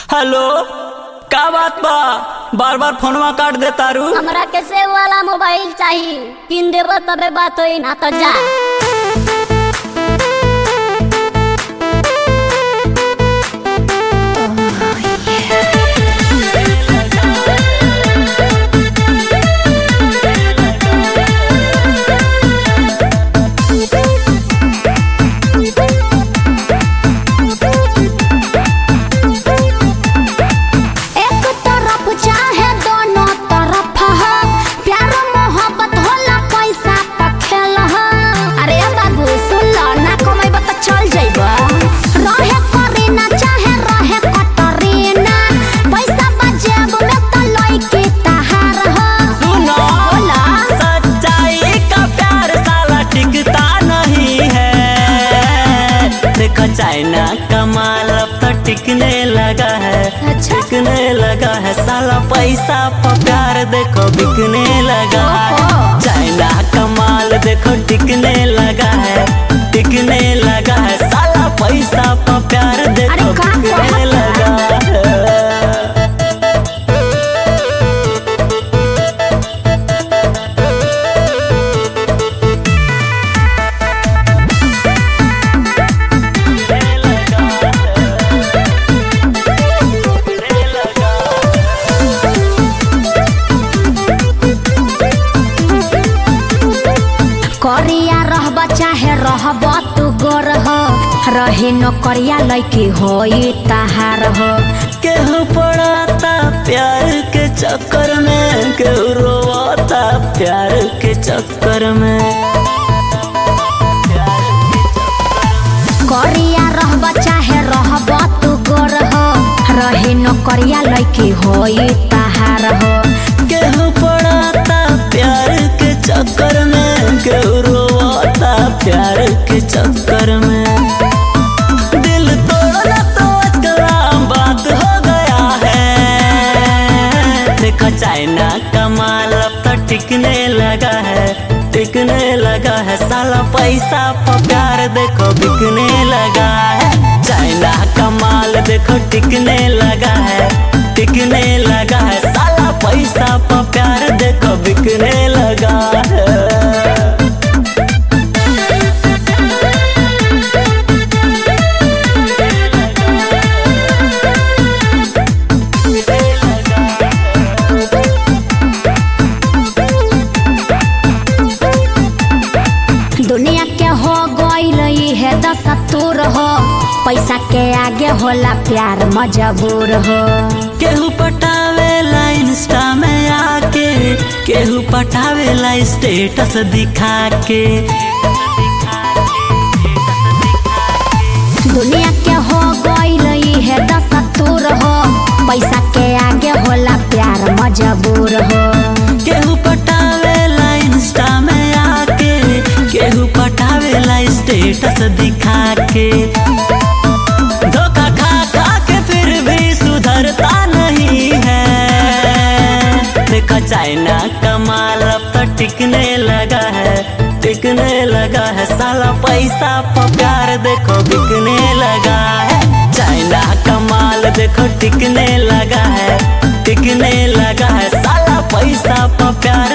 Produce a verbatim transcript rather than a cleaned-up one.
Hello, का बात बा? बार बार फोनवा काट दे तारू। हमरा के सेव वाला मोबाइल चाहिए, किन देबो तबे बात होई, ना तो जा। चाइना का माल अब तो टिकने लगा है। अच्छा? टिकने लगा है साला, पैसा पर प्यार देखो बिकने लगा है। चाइना का माल देखो टिकने लगा है, टिकने लगा है साला, पैसा पर प्यार देखो बिकने लगा है। करिया रहबा चाहे रहबा तू गोरह, रहे नौकरिया लइके होई तहार हो। केहू पड़ाता प्यार के चक्कर में, केहू रोवाता प्यार के चक्कर में। करिया रहबा चाहे रहबा तू गोरह, रहे नौकरिया लइके होई तहार हो। केहू पड़ाता प्यार के चक्कर में, केहू रोवाता प्यार के चक्कर में। दिल तोड़ना तो आजकल आम बात हो गया है। देखो चाइना का माल अब तो टिकने लगा है, टिकने लगा है साला, पैसा पर प्यार देखो बिकने लगा है। चाइना का माल देखो टिकने लगा है, टिकने लगा है साला, पैसा पर प्यार देखो बिकने लगा है। दुनिया के हो गईल है दस्तूर हो, पैसा के आगे होला प्यार मजबूर हो। केहू पटावेला इंस्टा में आके, केहू पटावेला स्टेटस दिखा के। दुनिया के हो गईल है दस्तूर हो, पैसा के आगे होला प्यार मजबूर हो। केहू पटावेला इंस्टा में आके, केहू पटावेला स्टेटस दिखा के। धोखा खा खा के फिर भी सुधरता नहीं है। देखो चाइना का माल अब तो टिकने लगा है, टिकने लगा है साला, पैसा पर प्यार देखो बिकने लगा है। चाइना का माल देखो टिकने लगा है, टिकने लगा है साला, पैसा पर प्यार